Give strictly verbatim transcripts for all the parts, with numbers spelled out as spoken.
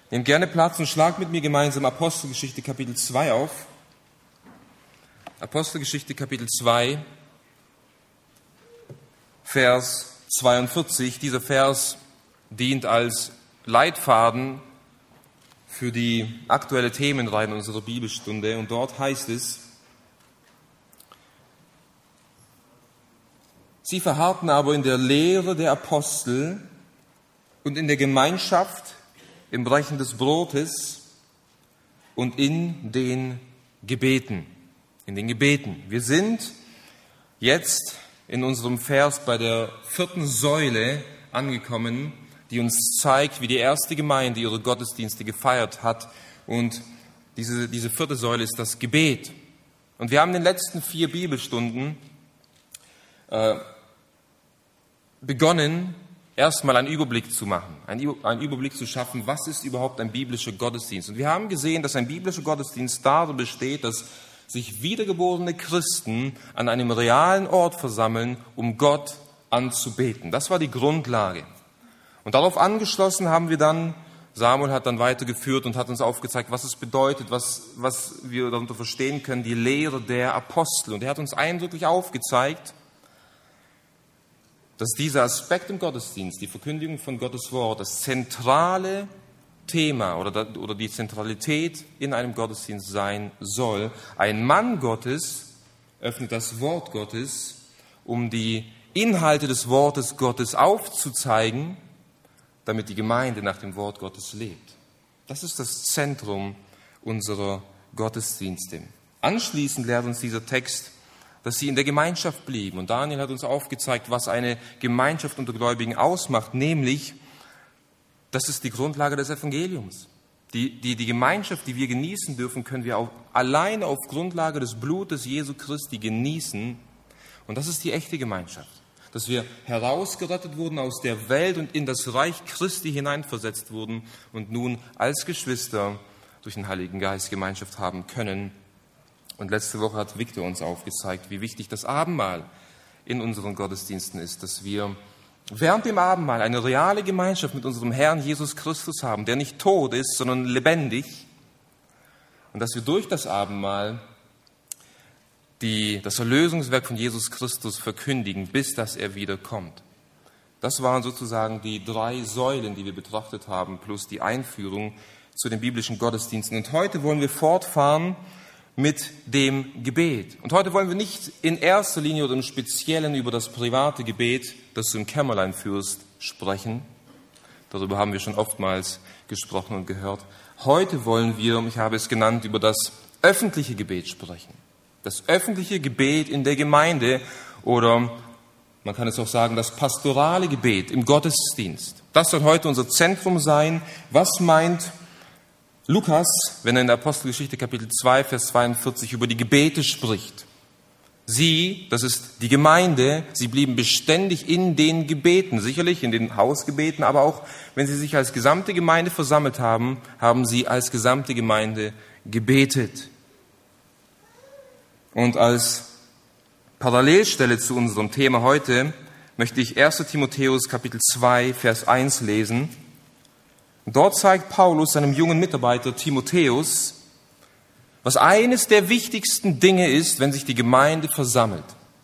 Nehmt gerne Platz und schlagt mit mir gemeinsam Apostelgeschichte Kapitel zwei auf. Apostelgeschichte Kapitel zwei, Vers zweiundvierzig. Dieser Vers dient als Leitfaden für die aktuelle Themenreihe in unserer Bibelstunde. Und dort heißt es: Sie verharrten aber in der Lehre der Apostel und in der Gemeinschaft, im Brechen des Brotes und in den Gebeten. In den Gebeten. Wir sind jetzt in unserem Vers bei der vierten Säule angekommen, die uns zeigt, wie die erste Gemeinde ihre Gottesdienste gefeiert hat. Und diese, diese vierte Säule ist das Gebet. Und wir haben in den letzten vier Bibelstunden äh, begonnen, erstmal einen Überblick zu machen, einen Überblick zu schaffen, was ist überhaupt ein biblischer Gottesdienst. Und wir haben gesehen, dass ein biblischer Gottesdienst darin besteht, dass sich wiedergeborene Christen an einem realen Ort versammeln, um Gott anzubeten. Das war die Grundlage. Und darauf angeschlossen haben wir dann, Samuel hat dann weitergeführt und hat uns aufgezeigt, was es bedeutet, was, was wir darunter verstehen können, die Lehre der Apostel. Und er hat uns eindrücklich aufgezeigt, dass dieser Aspekt im Gottesdienst, die Verkündigung von Gottes Wort, das zentrale Thema oder, oder die Zentralität in einem Gottesdienst sein soll. Ein Mann Gottes öffnet das Wort Gottes, um die Inhalte des Wortes Gottes aufzuzeigen, damit die Gemeinde nach dem Wort Gottes lebt. Das ist das Zentrum unserer Gottesdienste. Anschließend lehrt uns dieser Text, dass sie in der Gemeinschaft blieben. Und Daniel hat uns aufgezeigt, was eine Gemeinschaft unter Gläubigen ausmacht, nämlich, das ist die Grundlage des Evangeliums. Die, die, die Gemeinschaft, die wir genießen dürfen, können wir auch alleine auf Grundlage des Blutes Jesu Christi genießen. Und das ist die echte Gemeinschaft. Dass wir herausgerettet wurden aus der Welt und in das Reich Christi hineinversetzt wurden und nun als Geschwister durch den Heiligen Geist Gemeinschaft haben können. Und letzte Woche hat Victor uns aufgezeigt, wie wichtig das Abendmahl in unseren Gottesdiensten ist, dass wir während dem Abendmahl eine reale Gemeinschaft mit unserem Herrn Jesus Christus haben, der nicht tot ist, sondern lebendig. Und dass wir durch das Abendmahl die, das Erlösungswerk von Jesus Christus verkündigen, bis dass er wiederkommt. Das waren sozusagen die drei Säulen, die wir betrachtet haben, plus die Einführung zu den biblischen Gottesdiensten. Und heute wollen wir fortfahren mit dem Gebet. Und heute wollen wir nicht in erster Linie oder im Speziellen über das private Gebet, das du im Kämmerlein führst, sprechen. Darüber haben wir schon oftmals gesprochen und gehört. Heute wollen wir, ich habe es genannt, über das öffentliche Gebet sprechen. Das öffentliche Gebet in der Gemeinde oder man kann es auch sagen, das pastorale Gebet im Gottesdienst. Das soll heute unser Zentrum sein. Was meint Lukas, wenn er in der Apostelgeschichte Kapitel zwei, Vers zweiundvierzig über die Gebete spricht? Sie, das ist die Gemeinde, sie blieben beständig in den Gebeten, sicherlich in den Hausgebeten, aber auch wenn sie sich als gesamte Gemeinde versammelt haben, haben sie als gesamte Gemeinde gebetet. Und als Parallelstelle zu unserem Thema heute möchte ich erster Timotheus Kapitel zwei, Vers eins lesen. Dort zeigt Paulus seinem jungen Mitarbeiter Timotheus, was eines der wichtigsten Dinge ist, wenn sich die Gemeinde versammelt.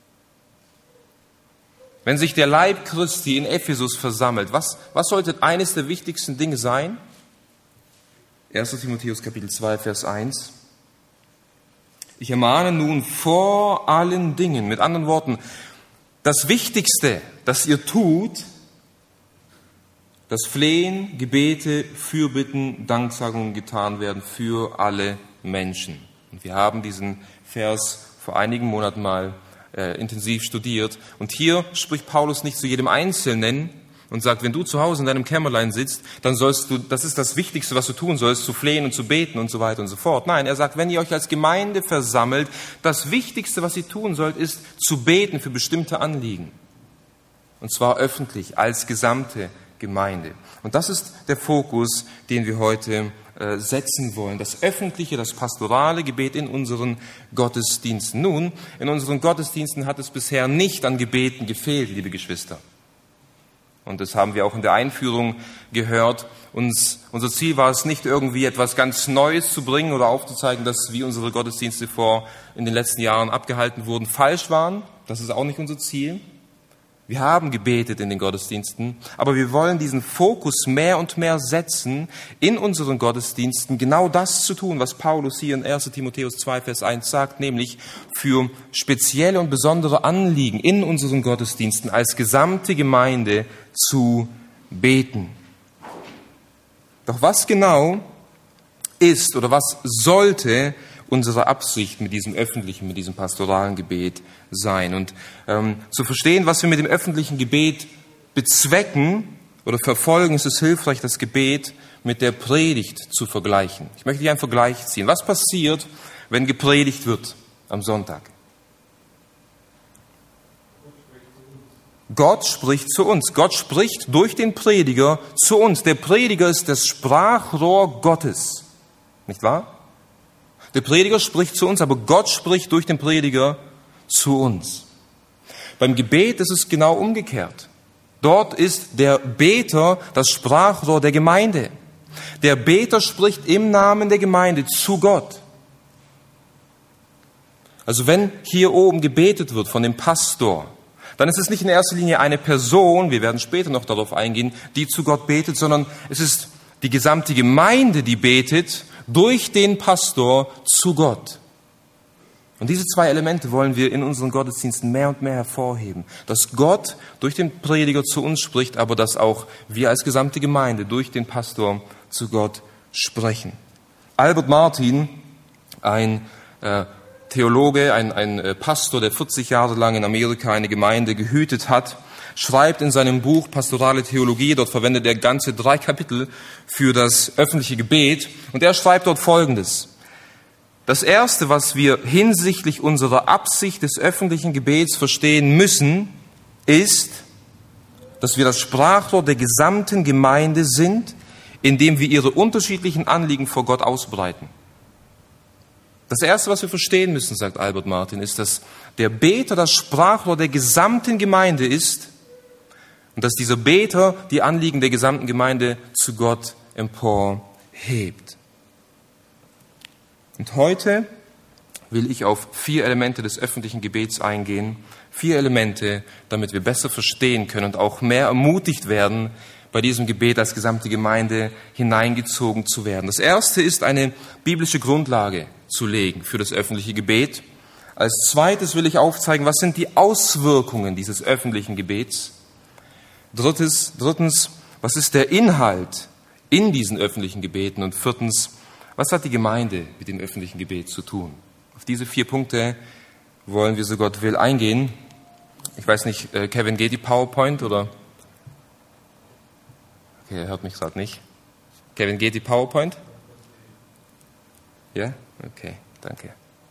Wenn sich der Leib Christi in Ephesus versammelt, was, was sollte eines der wichtigsten Dinge sein? erster Timotheus Kapitel zwei, Vers eins. Ich ermahne nun vor allen Dingen, mit anderen Worten, das Wichtigste, das ihr tut, dass Flehen, Gebete, Fürbitten, Danksagungen getan werden für alle Menschen. Und wir haben diesen Vers vor einigen Monaten mal äh, intensiv studiert. Und hier spricht Paulus nicht zu jedem Einzelnen und sagt, wenn du zu Hause in deinem Kämmerlein sitzt, dann sollst du, das ist das Wichtigste, was du tun sollst, zu flehen und zu beten und so weiter und so fort. Nein, er sagt, wenn ihr euch als Gemeinde versammelt, das Wichtigste, was ihr tun sollt, ist zu beten für bestimmte Anliegen. Und zwar öffentlich, als gesamte Gemeinde. Und das ist der Fokus, den wir heute äh, setzen wollen. Das öffentliche, das pastorale Gebet in unseren Gottesdiensten. Nun, in unseren Gottesdiensten hat es bisher nicht an Gebeten gefehlt, liebe Geschwister. Und das haben wir auch in der Einführung gehört. Uns, unser Ziel war es nicht, irgendwie etwas ganz Neues zu bringen oder aufzuzeigen, dass wie unsere Gottesdienste vor in den letzten Jahren abgehalten wurden, falsch waren. Das ist auch nicht unser Ziel. Wir haben gebetet in den Gottesdiensten, aber wir wollen diesen Fokus mehr und mehr setzen, in unseren Gottesdiensten genau das zu tun, was Paulus hier in erster Timotheus zwei, Vers eins sagt, nämlich für spezielle und besondere Anliegen in unseren Gottesdiensten als gesamte Gemeinde zu beten. Doch was genau ist oder was sollte unsere Absicht mit diesem öffentlichen, mit diesem pastoralen Gebet sein? Und ähm, zu verstehen, was wir mit dem öffentlichen Gebet bezwecken oder verfolgen, ist es hilfreich, das Gebet mit der Predigt zu vergleichen. Ich möchte hier einen Vergleich ziehen. Was passiert, wenn gepredigt wird am Sonntag? Gott spricht zu uns. Gott spricht durch den Prediger zu uns. Der Prediger ist das Sprachrohr Gottes. Nicht wahr? Der Prediger spricht zu uns, aber Gott spricht durch den Prediger zu uns. Beim Gebet ist es genau umgekehrt. Dort ist der Beter das Sprachrohr der Gemeinde. Der Beter spricht im Namen der Gemeinde zu Gott. Also wenn hier oben gebetet wird von dem Pastor, dann ist es nicht in erster Linie eine Person, wir werden später noch darauf eingehen, die zu Gott betet, sondern es ist die gesamte Gemeinde, die betet durch den Pastor zu Gott. Und diese zwei Elemente wollen wir in unseren Gottesdiensten mehr und mehr hervorheben. Dass Gott durch den Prediger zu uns spricht, aber dass auch wir als gesamte Gemeinde durch den Pastor zu Gott sprechen. Albert Martin, ein äh, Theologe, ein, ein äh, Pastor, der vierzig Jahre lang in Amerika eine Gemeinde gehütet hat, schreibt in seinem Buch Pastorale Theologie, dort verwendet er ganze drei Kapitel für das öffentliche Gebet, und er schreibt dort Folgendes: Das Erste, was wir hinsichtlich unserer Absicht des öffentlichen Gebets verstehen müssen, ist, dass wir das Sprachrohr der gesamten Gemeinde sind, indem wir ihre unterschiedlichen Anliegen vor Gott ausbreiten. Das Erste, was wir verstehen müssen, sagt Albert Martin, ist, dass der Beter das Sprachrohr der gesamten Gemeinde ist und dass dieser Beter die Anliegen der gesamten Gemeinde zu Gott emporhebt. Und heute will ich auf vier Elemente des öffentlichen Gebets eingehen. Vier Elemente, damit wir besser verstehen können und auch mehr ermutigt werden, bei diesem Gebet als gesamte Gemeinde hineingezogen zu werden. Das erste ist, eine biblische Grundlage zu legen für das öffentliche Gebet. Als zweites will ich aufzeigen, was sind die Auswirkungen dieses öffentlichen Gebets. Drittes, drittens, was ist der Inhalt in diesen öffentlichen Gebeten? Und viertens, was hat die Gemeinde mit dem öffentlichen Gebet zu tun? Auf diese vier Punkte wollen wir, so Gott will, eingehen. Ich weiß nicht, Kevin, geht die PowerPoint oder? Okay, er hört mich gerade nicht. Kevin, geht die PowerPoint? Ja? Okay, danke.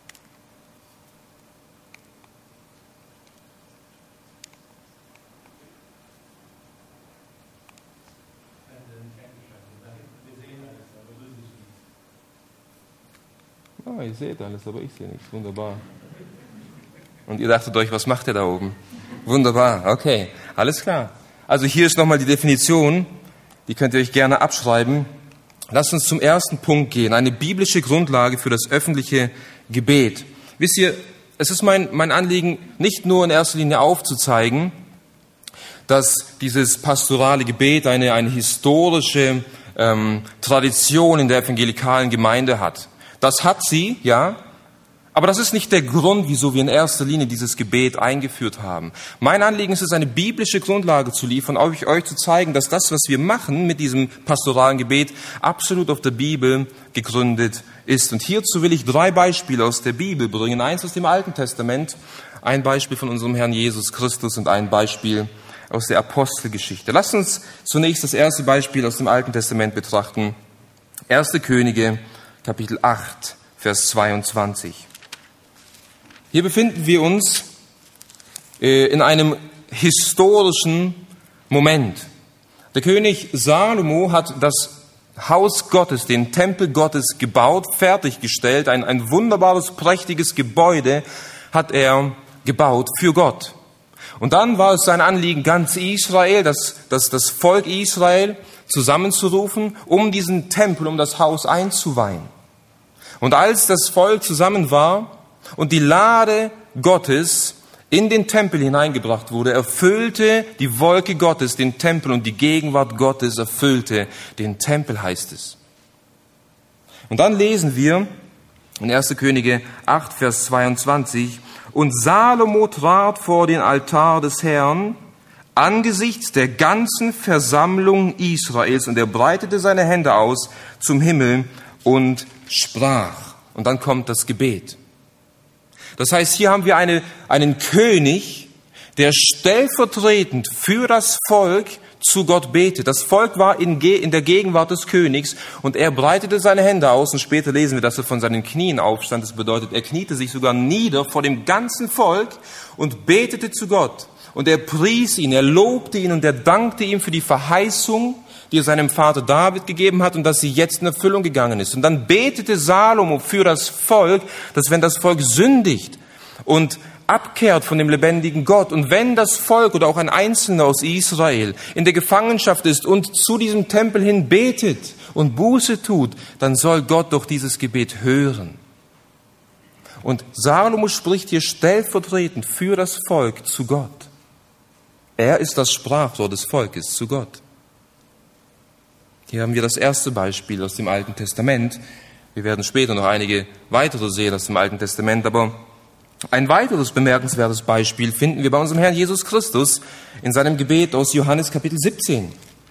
Ah, ihr seht alles, aber ich sehe nichts. Wunderbar. Und ihr dachtet euch, was macht ihr da oben? Wunderbar, okay, alles klar. Also hier ist nochmal die Definition, die könnt ihr euch gerne abschreiben. Lasst uns zum ersten Punkt gehen, eine biblische Grundlage für das öffentliche Gebet. Wisst ihr, es ist mein, mein Anliegen, nicht nur in erster Linie aufzuzeigen, dass dieses pastorale Gebet eine, eine historische ähm, Tradition in der evangelikalen Gemeinde hat. Das hat sie, ja, aber das ist nicht der Grund, wieso wir in erster Linie dieses Gebet eingeführt haben. Mein Anliegen ist es, eine biblische Grundlage zu liefern, euch, euch zu zeigen, dass das, was wir machen mit diesem pastoralen Gebet, absolut auf der Bibel gegründet ist. Und hierzu will ich drei Beispiele aus der Bibel bringen. Eins aus dem Alten Testament, ein Beispiel von unserem Herrn Jesus Christus und ein Beispiel aus der Apostelgeschichte. Lasst uns zunächst das erste Beispiel aus dem Alten Testament betrachten. erste Könige, Kapitel acht, Vers zweiundzwanzig. Hier befinden wir uns äh, in einem historischen Moment. Der König Salomo hat das Haus Gottes, den Tempel Gottes gebaut, fertiggestellt. Ein, ein wunderbares, prächtiges Gebäude hat er gebaut für Gott. Und dann war es sein Anliegen, ganz Israel, das, das, das Volk Israel zusammenzurufen, um diesen Tempel, um das Haus einzuweihen. Und als das Volk zusammen war und die Lade Gottes in den Tempel hineingebracht wurde, erfüllte die Wolke Gottes den Tempel und die Gegenwart Gottes erfüllte den Tempel, heißt es. Und dann lesen wir in erster Könige acht, Vers zweiundzwanzig, und Salomo trat vor den Altar des Herrn angesichts der ganzen Versammlung Israels und er breitete seine Hände aus zum Himmel und sprach. Und dann kommt das Gebet. Das heißt, hier haben wir eine, einen König, der stellvertretend für das Volk zu Gott betet. Das Volk war in, in der Gegenwart des Königs und er breitete seine Hände aus und später lesen wir, dass er von seinen Knien aufstand. Das bedeutet, er kniete sich sogar nieder vor dem ganzen Volk und betete zu Gott. Und er pries ihn, er lobte ihn und er dankte ihm für die Verheißung, die er seinem Vater David gegeben hat und dass sie jetzt in Erfüllung gegangen ist. Und dann betete Salomo für das Volk, dass wenn das Volk sündigt und abkehrt von dem lebendigen Gott und wenn das Volk oder auch ein Einzelner aus Israel in der Gefangenschaft ist und zu diesem Tempel hin betet und Buße tut, dann soll Gott doch dieses Gebet hören. Und Salomo spricht hier stellvertretend für das Volk zu Gott. Er ist das Sprachrohr des Volkes zu Gott. Hier haben wir das erste Beispiel aus dem Alten Testament. Wir werden später noch einige weitere sehen aus dem Alten Testament, aber ein weiteres bemerkenswertes Beispiel finden wir bei unserem Herrn Jesus Christus in seinem Gebet aus Johannes Kapitel siebzehn.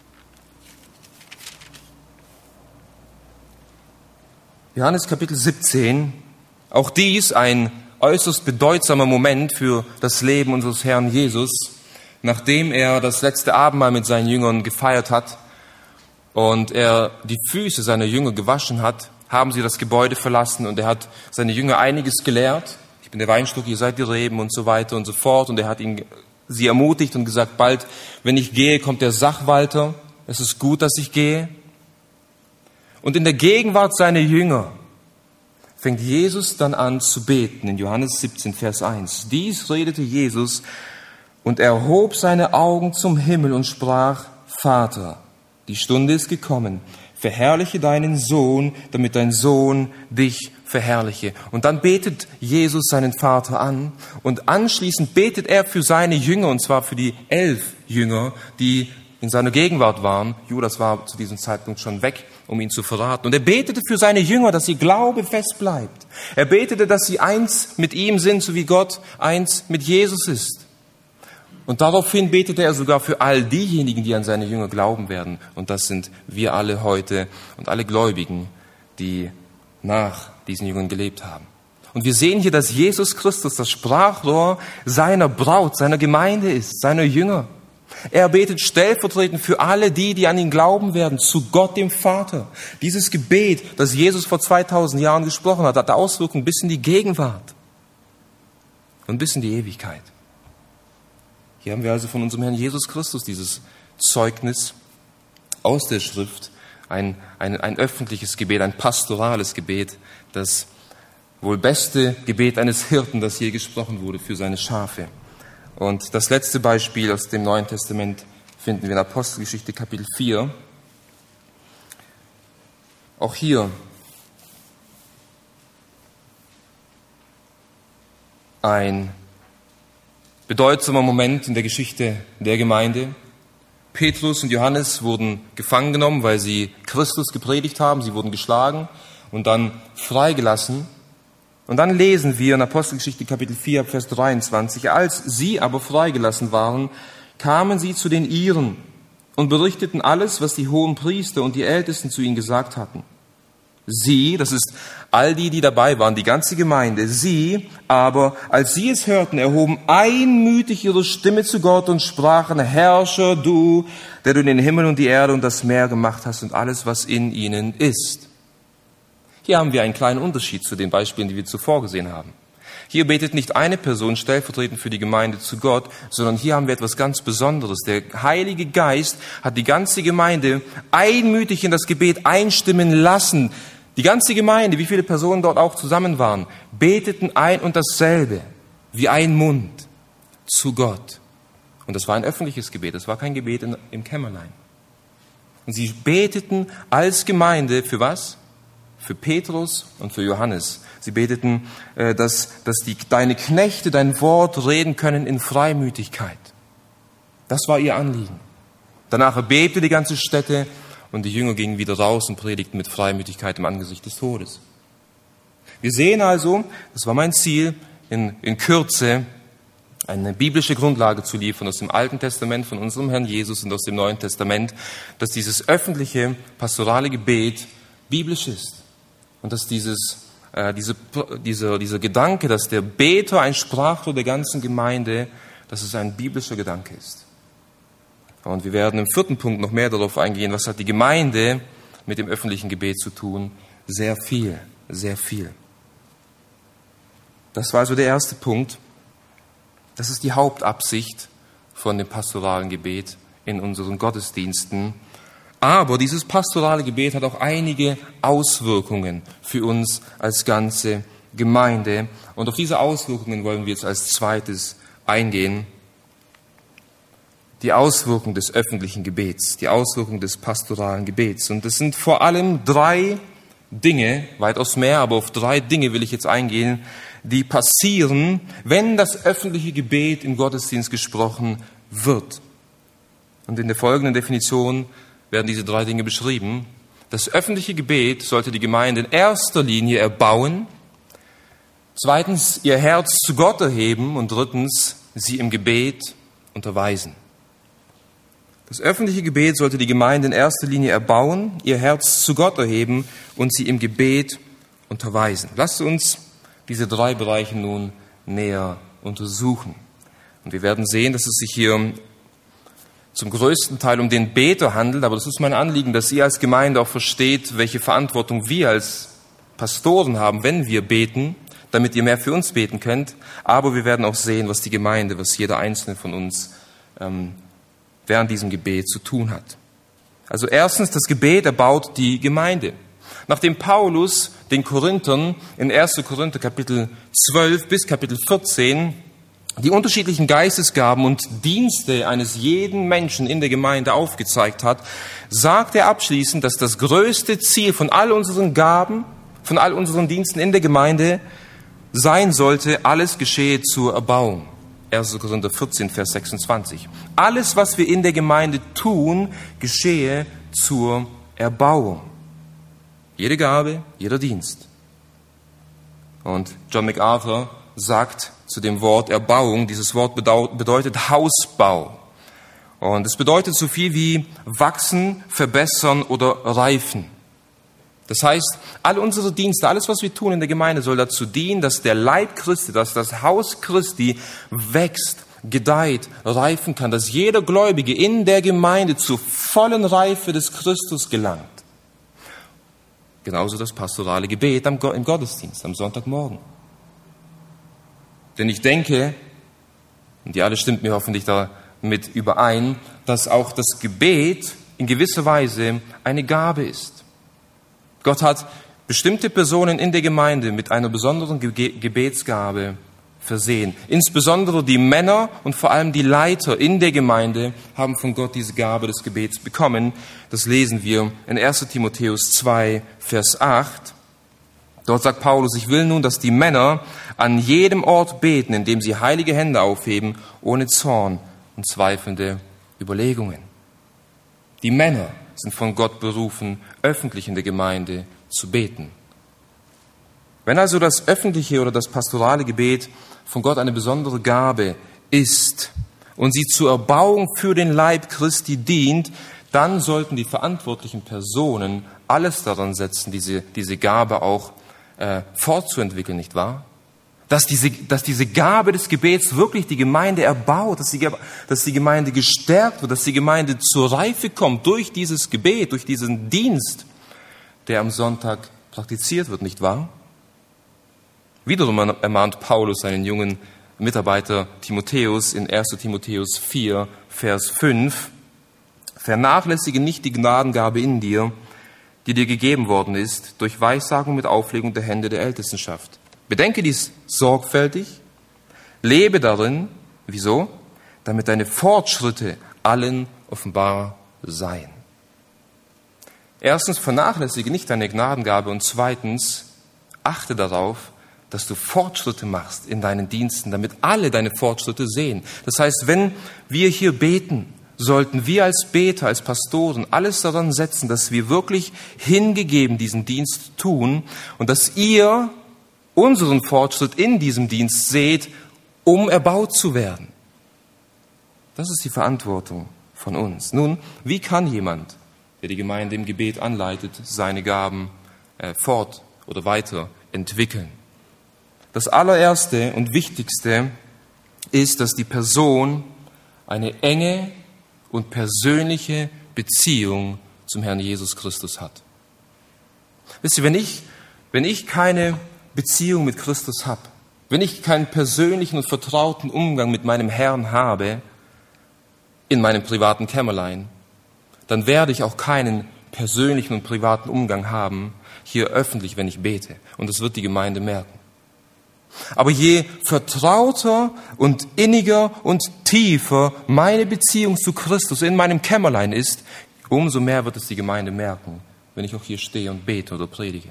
Johannes Kapitel siebzehn, auch dies ein äußerst bedeutsamer Moment für das Leben unseres Herrn Jesus, nachdem er das letzte Abendmahl mit seinen Jüngern gefeiert hat und er die Füße seiner Jünger gewaschen hat, haben sie das Gebäude verlassen und er hat seine Jünger einiges gelehrt. Ich bin der Weinstock, ihr seid die Reben und so weiter und so fort. Und er hat ihn, sie ermutigt und gesagt, bald, wenn ich gehe, kommt der Sachwalter. Es ist gut, dass ich gehe. Und in der Gegenwart seiner Jünger fängt Jesus dann an zu beten in Johannes siebzehn, Vers eins. Dies redete Jesus und er erhob seine Augen zum Himmel und sprach, Vater, die Stunde ist gekommen. Verherrliche deinen Sohn, damit dein Sohn dich verherrliche. Und dann betet Jesus seinen Vater an und anschließend betet er für seine Jünger, und zwar für die elf Jünger, die in seiner Gegenwart waren. Judas war zu diesem Zeitpunkt schon weg, um ihn zu verraten. Und er betete für seine Jünger, dass ihr Glaube fest bleibt. Er betete, dass sie eins mit ihm sind, so wie Gott eins mit Jesus ist. Und daraufhin betete er sogar für all diejenigen, die an seine Jünger glauben werden. Und das sind wir alle heute und alle Gläubigen, die nach diesen Jüngern gelebt haben. Und wir sehen hier, dass Jesus Christus das Sprachrohr seiner Braut, seiner Gemeinde ist, seiner Jünger. Er betet stellvertretend für alle die, die an ihn glauben werden, zu Gott dem Vater. Dieses Gebet, das Jesus vor zweitausend Jahren gesprochen hat, hat Auswirkungen bis in die Gegenwart und bis in die Ewigkeit. Hier haben wir also von unserem Herrn Jesus Christus dieses Zeugnis aus der Schrift, ein, ein, ein öffentliches Gebet, ein pastorales Gebet, das wohl beste Gebet eines Hirten, das je gesprochen wurde für seine Schafe. Und das letzte Beispiel aus dem Neuen Testament finden wir in Apostelgeschichte Kapitel vier. Auch hier ein bedeutsamer Moment in der Geschichte der Gemeinde. Petrus und Johannes wurden gefangen genommen, weil sie Christus gepredigt haben. Sie wurden geschlagen und dann freigelassen. Und dann lesen wir in Apostelgeschichte Kapitel vier, Vers dreiundzwanzig, als sie aber freigelassen waren, kamen sie zu den Iren und berichteten alles, was die hohen Priester und die Ältesten zu ihnen gesagt hatten. Sie, das ist all die, die dabei waren, die ganze Gemeinde, sie aber, als sie es hörten, erhoben einmütig ihre Stimme zu Gott und sprachen, Herrscher, du, der du den Himmel und die Erde und das Meer gemacht hast und alles, was in ihnen ist. Hier haben wir einen kleinen Unterschied zu den Beispielen, die wir zuvor gesehen haben. Hier betet nicht eine Person stellvertretend für die Gemeinde zu Gott, sondern hier haben wir etwas ganz Besonderes. Der Heilige Geist hat die ganze Gemeinde einmütig in das Gebet einstimmen lassen. Die ganze Gemeinde, wie viele Personen dort auch zusammen waren, beteten ein und dasselbe, wie ein Mund, zu Gott. Und das war ein öffentliches Gebet, das war kein Gebet in, im Kämmerlein. Und sie beteten als Gemeinde für was? Für Petrus und für Johannes. Sie beteten, dass, dass die, deine Knechte dein Wort reden können in Freimütigkeit. Das war ihr Anliegen. Danach erbebte die ganze Stätte und die Jünger gingen wieder raus und predigten mit Freimütigkeit im Angesicht des Todes. Wir sehen also, das war mein Ziel, in, in Kürze eine biblische Grundlage zu liefern aus dem Alten Testament von unserem Herrn Jesus und aus dem Neuen Testament, dass dieses öffentliche pastorale Gebet biblisch ist und dass dieses äh, diese, dieser, dieser Gedanke, dass der Beter ein Sprachrohr der ganzen Gemeinde, dass es ein biblischer Gedanke ist. Und wir werden im vierten Punkt noch mehr darauf eingehen, was hat die Gemeinde mit dem öffentlichen Gebet zu tun. Sehr viel, sehr viel. Das war also der erste Punkt. Das ist die Hauptabsicht von dem pastoralen Gebet in unseren Gottesdiensten. Aber dieses pastorale Gebet hat auch einige Auswirkungen für uns als ganze Gemeinde. Und auf diese Auswirkungen wollen wir jetzt als zweites eingehen. Die Auswirkung des öffentlichen Gebets, die Auswirkung des pastoralen Gebets. Und es sind vor allem drei Dinge, weitaus mehr, aber auf drei Dinge will ich jetzt eingehen, die passieren, wenn das öffentliche Gebet im Gottesdienst gesprochen wird. Und in der folgenden Definition werden diese drei Dinge beschrieben. Das öffentliche Gebet sollte die Gemeinde in erster Linie erbauen, zweitens ihr Herz zu Gott erheben und drittens sie im Gebet unterweisen. Das öffentliche Gebet sollte die Gemeinde in erster Linie erbauen, ihr Herz zu Gott erheben und sie im Gebet unterweisen. Lasst uns diese drei Bereiche nun näher untersuchen. Und wir werden sehen, dass es sich hier zum größten Teil um den Beter handelt, aber das ist mein Anliegen, dass ihr als Gemeinde auch versteht, welche Verantwortung wir als Pastoren haben, wenn wir beten, damit ihr mehr für uns beten könnt. Aber wir werden auch sehen, was die Gemeinde, was jeder Einzelne von uns ähm, während diesem Gebet zu tun hat. Also erstens, das Gebet erbaut die Gemeinde. Nachdem Paulus den Korinthern in erster Korinther Kapitel zwölf bis Kapitel vierzehn die unterschiedlichen Geistesgaben und Dienste eines jeden Menschen in der Gemeinde aufgezeigt hat, sagt er abschließend, dass das größte Ziel von all unseren Gaben, von all unseren Diensten in der Gemeinde sein sollte, alles geschehe zur Erbauung. erster Korinther vierzehn, Vers sechsundzwanzig. Alles, was wir in der Gemeinde tun, geschehe zur Erbauung. Jede Gabe, jeder Dienst. Und John MacArthur sagt zu dem Wort Erbauung, dieses Wort bedeutet Hausbau. Und es bedeutet so viel wie wachsen, verbessern oder reifen. Das heißt, all unsere Dienste, alles, was wir tun in der Gemeinde, soll dazu dienen, dass der Leib Christi, dass das Haus Christi wächst, gedeiht, reifen kann, dass jeder Gläubige in der Gemeinde zur vollen Reife des Christus gelangt. Genauso das pastorale Gebet im Gottesdienst, am Sonntagmorgen. Denn ich denke, und ihr alle stimmt mir hoffentlich damit überein, dass auch das Gebet in gewisser Weise eine Gabe ist. Gott hat bestimmte Personen in der Gemeinde mit einer besonderen Ge- Gebetsgabe versehen. Insbesondere die Männer und vor allem die Leiter in der Gemeinde haben von Gott diese Gabe des Gebets bekommen. Das lesen wir in erster Timotheus zwei, Vers acht. Dort sagt Paulus, ich will nun, dass die Männer an jedem Ort beten, indem sie heilige Hände aufheben, ohne Zorn und zweifelnde Überlegungen. Die Männer sind von Gott berufen, öffentlich in der Gemeinde zu beten. Wenn also das öffentliche oder das pastorale Gebet von Gott eine besondere Gabe ist und sie zur Erbauung für den Leib Christi dient, dann sollten die verantwortlichen Personen alles daran setzen, diese, diese Gabe auch äh, fortzuentwickeln, nicht wahr? Dass diese, dass diese Gabe des Gebets wirklich die Gemeinde erbaut, dass die, dass die Gemeinde gestärkt wird, dass die Gemeinde zur Reife kommt durch dieses Gebet, durch diesen Dienst, der am Sonntag praktiziert wird, nicht wahr? Wiederum ermahnt Paulus seinen jungen Mitarbeiter Timotheus in erster Timotheus vier, Vers fünf, vernachlässige nicht die Gnadengabe in dir, die dir gegeben worden ist, durch Weissagung mit Auflegung der Hände der Ältestenschaft. Bedenke dies sorgfältig, lebe darin. Wieso? damit deine Fortschritte allen offenbar seien. Erstens, vernachlässige nicht deine Gnadengabe und zweitens, achte darauf, dass du Fortschritte machst in deinen Diensten, damit alle deine Fortschritte sehen. Das heißt, wenn wir hier beten, sollten wir als Beter, als Pastoren alles daran setzen, dass wir wirklich hingegeben diesen Dienst tun und dass ihr unseren Fortschritt in diesem Dienst seht, um erbaut zu werden. Das ist die Verantwortung von uns. Nun, wie kann jemand, der die Gemeinde im Gebet anleitet, seine Gaben äh, fort oder weiter entwickeln? Das allererste und wichtigste ist, dass die Person eine enge und persönliche Beziehung zum Herrn Jesus Christus hat. Wisst ihr, wenn ich, wenn ich keine Beziehung mit Christus habe, wenn ich keinen persönlichen und vertrauten Umgang mit meinem Herrn habe, in meinem privaten Kämmerlein, dann werde ich auch keinen persönlichen und privaten Umgang haben, hier öffentlich, wenn ich bete. Und das wird die Gemeinde merken. Aber je vertrauter und inniger und tiefer meine Beziehung zu Christus in meinem Kämmerlein ist, umso mehr wird es die Gemeinde merken, wenn ich auch hier stehe und bete oder predige.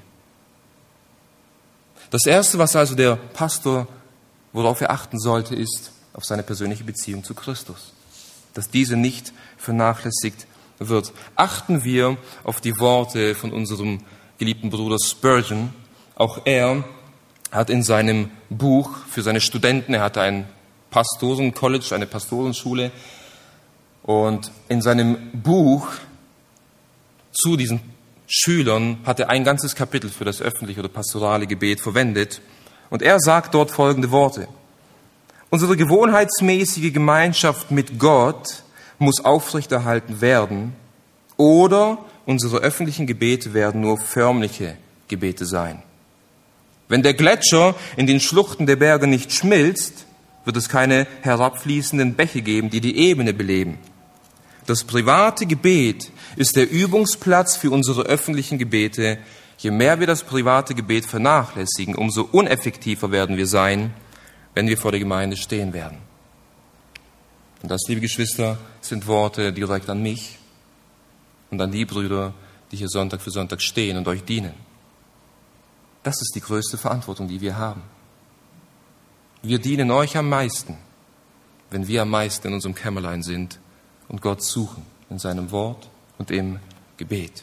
Das Erste, was also der Pastor, worauf er achten sollte, ist auf seine persönliche Beziehung zu Christus. Dass diese nicht vernachlässigt wird. Achten wir auf die Worte von unserem geliebten Bruder Spurgeon. Auch er hat in seinem Buch für seine Studenten, er hatte ein Pastorencollege, eine Pastorenschule, und in seinem Buch zu diesen Schülern hat er ein ganzes Kapitel für das öffentliche oder pastorale Gebet verwendet. Und er sagt dort folgende Worte: Unsere gewohnheitsmäßige Gemeinschaft mit Gott muss aufrechterhalten werden, oder unsere öffentlichen Gebete werden nur förmliche Gebete sein. Wenn der Gletscher in den Schluchten der Berge nicht schmilzt, wird es keine herabfließenden Bäche geben, die die Ebene beleben. Das private Gebet ist der Übungsplatz für unsere öffentlichen Gebete. Je mehr wir das private Gebet vernachlässigen, umso uneffektiver werden wir sein, wenn wir vor der Gemeinde stehen werden. Und das, liebe Geschwister, sind Worte direkt an mich und an die Brüder, die hier Sonntag für Sonntag stehen und euch dienen. Das ist die größte Verantwortung, die wir haben. Wir dienen euch am meisten, wenn wir am meisten in unserem Kämmerlein sind und Gott suchen in seinem Wort und im Gebet.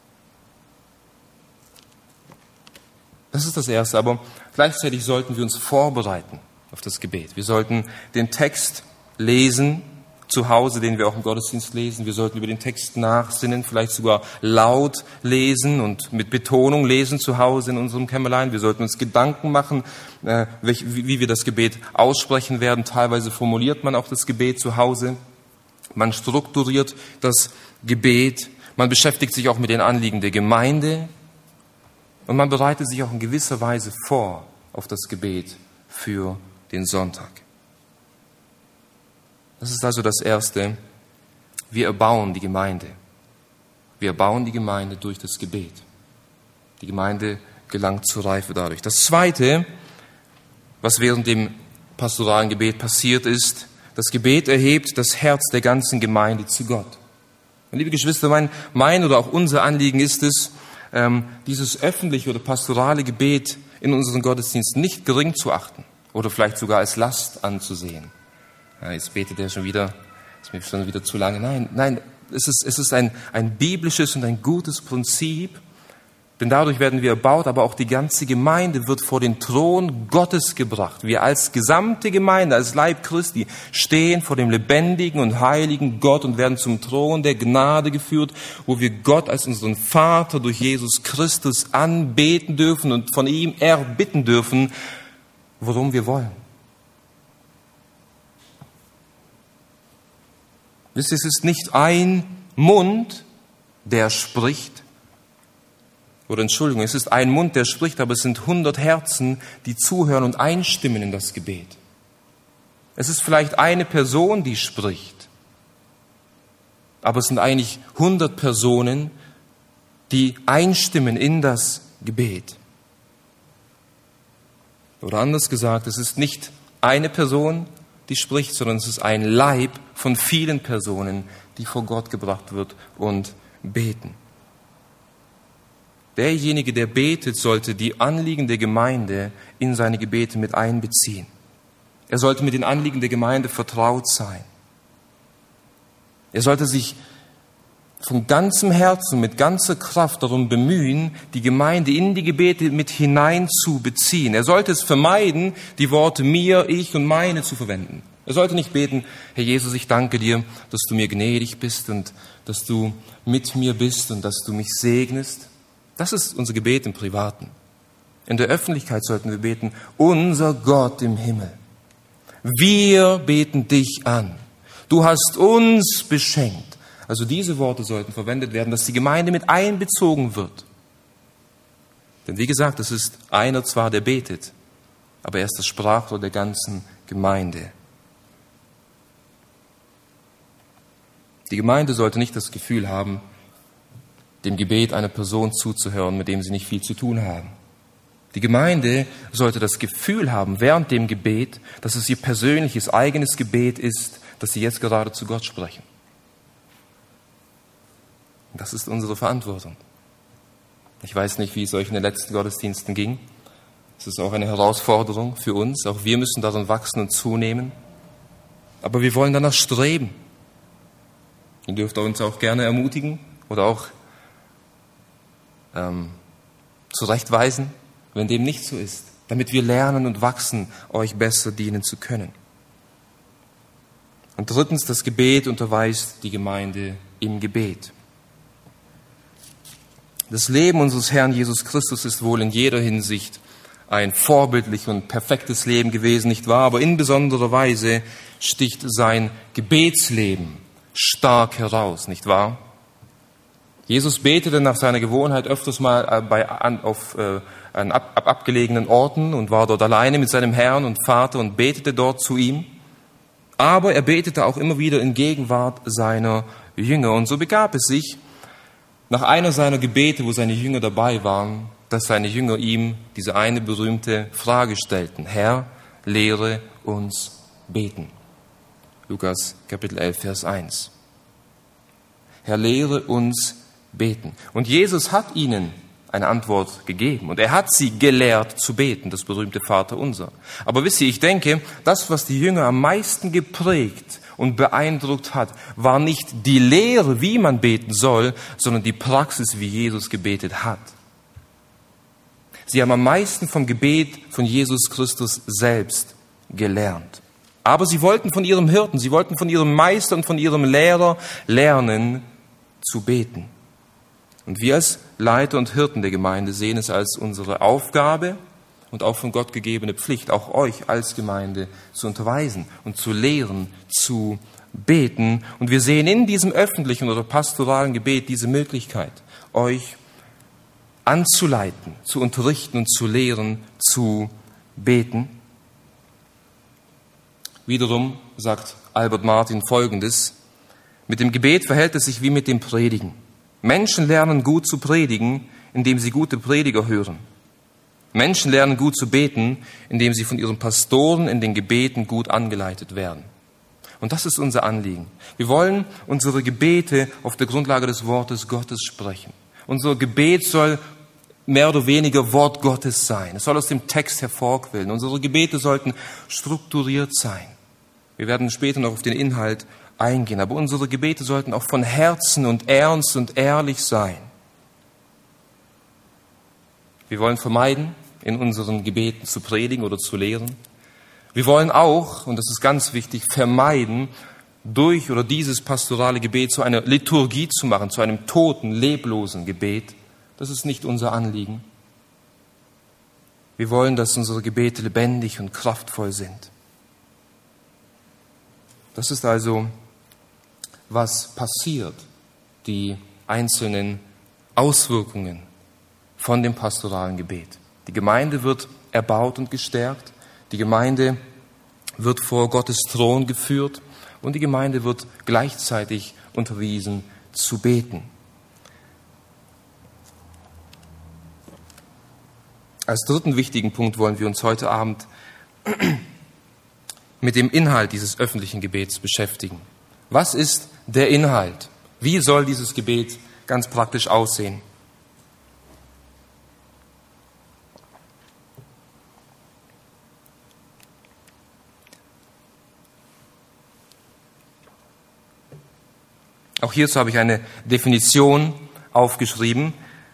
Das ist das Erste, aber gleichzeitig sollten wir uns vorbereiten auf das Gebet. Wir sollten den Text lesen, zu Hause, den wir auch im Gottesdienst lesen. Wir sollten über den Text nachsinnen, vielleicht sogar laut lesen und mit Betonung lesen zu Hause in unserem Kämmerlein. Wir sollten uns Gedanken machen, äh, wie, wie wir das Gebet aussprechen werden. Teilweise formuliert man auch das Gebet zu Hause. Man strukturiert das Gebet. Man beschäftigt sich auch mit den Anliegen der Gemeinde. Und man bereitet sich auch in gewisser Weise vor auf das Gebet für den Sonntag. Das ist also das Erste. Wir erbauen die Gemeinde. Wir erbauen die Gemeinde durch das Gebet. Die Gemeinde gelangt zur Reife dadurch. Das Zweite, was während dem pastoralen Gebet passiert ist, das Gebet erhebt das Herz der ganzen Gemeinde zu Gott. Und liebe Geschwister, mein, mein oder auch unser Anliegen ist es, ähm, dieses öffentliche oder pastorale Gebet in unseren Gottesdiensten nicht gering zu achten oder vielleicht sogar als Last anzusehen. Ja, jetzt betet er schon wieder, ist mir schon wieder zu lange. Nein, nein, es ist, es ist ein, ein biblisches und ein gutes Prinzip, denn dadurch werden wir erbaut, aber auch die ganze Gemeinde wird vor den Thron Gottes gebracht. Wir als gesamte Gemeinde, als Leib Christi, stehen vor dem lebendigen und heiligen Gott und werden zum Thron der Gnade geführt, wo wir Gott als unseren Vater durch Jesus Christus anbeten dürfen und von ihm erbitten dürfen, worum wir wollen. Es ist nicht ein Mund, der spricht, oder Entschuldigung, es ist ein Mund, der spricht, aber es sind hundert Herzen, die zuhören und einstimmen in das Gebet. Es ist vielleicht eine Person, die spricht, aber es sind eigentlich hundert Personen, die einstimmen in das Gebet. Oder anders gesagt, es ist nicht eine Person, die spricht, sondern es ist ein Leib von vielen Personen, die vor Gott gebracht wird und beten. Derjenige, der betet, sollte die Anliegen der Gemeinde in seine Gebete mit einbeziehen. Er sollte mit den Anliegen der Gemeinde vertraut sein. Er sollte sich von ganzem Herzen, mit ganzer Kraft darum bemühen, die Gemeinde in die Gebete mit hineinzubeziehen. Er sollte es vermeiden, die Worte mir, ich und meine zu verwenden. Er sollte nicht beten, Herr Jesus, ich danke dir, dass du mir gnädig bist und dass du mit mir bist und dass du mich segnest. Das ist unser Gebet im Privaten. In der Öffentlichkeit sollten wir beten, unser Gott im Himmel. Wir beten dich an. Du hast uns beschenkt. Also diese Worte sollten verwendet werden, dass die Gemeinde mit einbezogen wird. Denn wie gesagt, es ist einer zwar, der betet, aber er ist das Sprachrohr der ganzen Gemeinde. Die Gemeinde sollte nicht das Gefühl haben, dem Gebet einer Person zuzuhören, mit dem sie nicht viel zu tun haben. Die Gemeinde sollte das Gefühl haben, während dem Gebet, dass es ihr persönliches, eigenes Gebet ist, dass sie jetzt gerade zu Gott sprechen. Das ist unsere Verantwortung. Ich weiß nicht, wie es euch in den letzten Gottesdiensten ging. Es ist auch eine Herausforderung für uns. Auch wir müssen darin wachsen und zunehmen. Aber wir wollen danach streben. Ihr dürft uns auch gerne ermutigen oder auch ähm, zurechtweisen, wenn dem nicht so ist, damit wir lernen und wachsen, euch besser dienen zu können. Und drittens, das Gebet unterweist die Gemeinde im Gebet. Das Leben unseres Herrn Jesus Christus ist wohl in jeder Hinsicht ein vorbildlich und perfektes Leben gewesen, nicht wahr? Aber in besonderer Weise sticht sein Gebetsleben stark heraus, nicht wahr? Jesus betete nach seiner Gewohnheit öfters mal bei, an, auf äh, an ab, ab, abgelegenen Orten und war dort alleine mit seinem Herrn und Vater und betete dort zu ihm. Aber er betete auch immer wieder in Gegenwart seiner Jünger. Und so begab es sich, nach einer seiner Gebete, wo seine Jünger dabei waren, dass seine Jünger ihm diese eine berühmte Frage stellten. Herr, lehre uns beten. Lukas Kapitel elf, Vers eins. Herr, lehre uns beten. Und Jesus hat ihnen eine Antwort gegeben. Und er hat sie gelehrt zu beten, das berühmte Vaterunser. Aber wisst ihr, ich denke, das, was die Jünger am meisten geprägt und beeindruckt hat, war nicht die Lehre, wie man beten soll, sondern die Praxis, wie Jesus gebetet hat. Sie haben am meisten vom Gebet von Jesus Christus selbst gelernt. Aber sie wollten von ihrem Hirten, sie wollten von ihrem Meister und von ihrem Lehrer lernen zu beten. Und wir als Leiter und Hirten der Gemeinde sehen es als unsere Aufgabe und auch von Gott gegebene Pflicht, auch euch als Gemeinde zu unterweisen und zu lehren, zu beten. Und wir sehen in diesem öffentlichen oder pastoralen Gebet diese Möglichkeit, euch anzuleiten, zu unterrichten und zu lehren, zu beten. Wiederum sagt Albert Martin Folgendes: Mit dem Gebet verhält es sich wie mit dem Predigen. Menschen lernen gut zu predigen, indem sie gute Prediger hören. Menschen lernen gut zu beten, indem sie von ihren Pastoren in den Gebeten gut angeleitet werden. Und das ist unser Anliegen. Wir wollen unsere Gebete auf der Grundlage des Wortes Gottes sprechen. Unser Gebet soll mehr oder weniger Wort Gottes sein. Es soll aus dem Text hervorquellen. Unsere Gebete sollten strukturiert sein. Wir werden später noch auf den Inhalt eingehen, aber unsere Gebete sollten auch von Herzen und ernst und ehrlich sein. Wir wollen vermeiden, in unseren Gebeten zu predigen oder zu lehren. Wir wollen auch, und das ist ganz wichtig, vermeiden, durch oder dieses pastorale Gebet zu einer Liturgie zu machen, zu einem toten, leblosen Gebet. Das ist nicht unser Anliegen. Wir wollen, dass unsere Gebete lebendig und kraftvoll sind. Das ist also, was passiert, die einzelnen Auswirkungen von dem pastoralen Gebet. Die Gemeinde wird erbaut und gestärkt, die Gemeinde wird vor Gottes Thron geführt und die Gemeinde wird gleichzeitig unterwiesen zu beten. Als dritten wichtigen Punkt wollen wir uns heute Abend mit dem Inhalt dieses öffentlichen Gebets beschäftigen. Was ist der Inhalt? Wie soll dieses Gebet ganz praktisch aussehen? Auch hierzu habe ich eine Definition aufgeschrieben,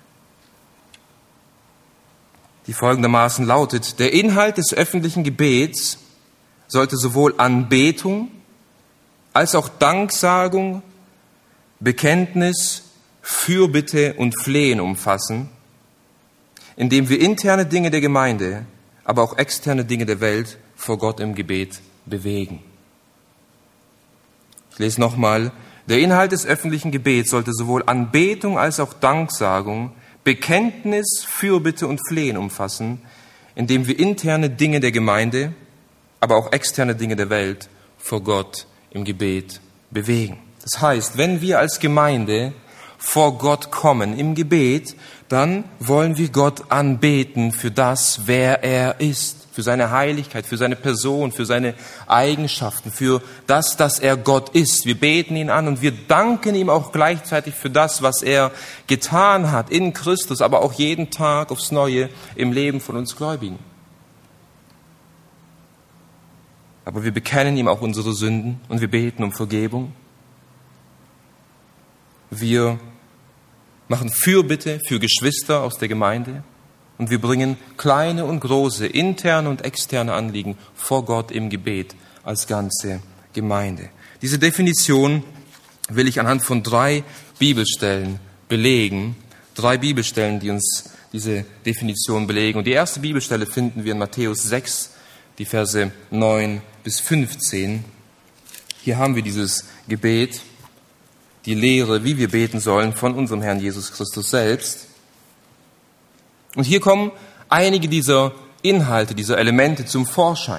die folgendermaßen lautet: Der Inhalt des öffentlichen Gebets sollte sowohl Anbetung als auch Danksagung, Bekenntnis, Fürbitte und Flehen umfassen, indem wir interne Dinge der Gemeinde, aber auch externe Dinge der Welt vor Gott im Gebet bewegen. Ich lese nochmal: Der Inhalt des öffentlichen Gebets sollte sowohl Anbetung als auch Danksagung, Bekenntnis, Fürbitte und Flehen umfassen, indem wir interne Dinge der Gemeinde, aber auch externe Dinge der Welt vor Gott im Gebet bewegen. Das heißt, wenn wir als Gemeinde vor Gott kommen im Gebet, dann wollen wir Gott anbeten für das, wer er ist, für seine Heiligkeit, für seine Person, für seine Eigenschaften, für das, dass er Gott ist. Wir beten ihn an und wir danken ihm auch gleichzeitig für das, was er getan hat in Christus, aber auch jeden Tag aufs Neue im Leben von uns Gläubigen. Aber wir bekennen ihm auch unsere Sünden und wir beten um Vergebung. Wir machen Fürbitte für Geschwister aus der Gemeinde. Und wir bringen kleine und große, interne und externe Anliegen vor Gott im Gebet als ganze Gemeinde. Diese Definition will ich anhand von drei Bibelstellen belegen. Drei Bibelstellen, die uns diese Definition belegen. Und die erste Bibelstelle finden wir in Matthäus sechs, die Verse neun bis fünfzehn. Hier haben wir dieses Gebet, die Lehre, wie wir beten sollen, von unserem Herrn Jesus Christus selbst. Und hier kommen einige dieser Inhalte, dieser Elemente zum Vorschein.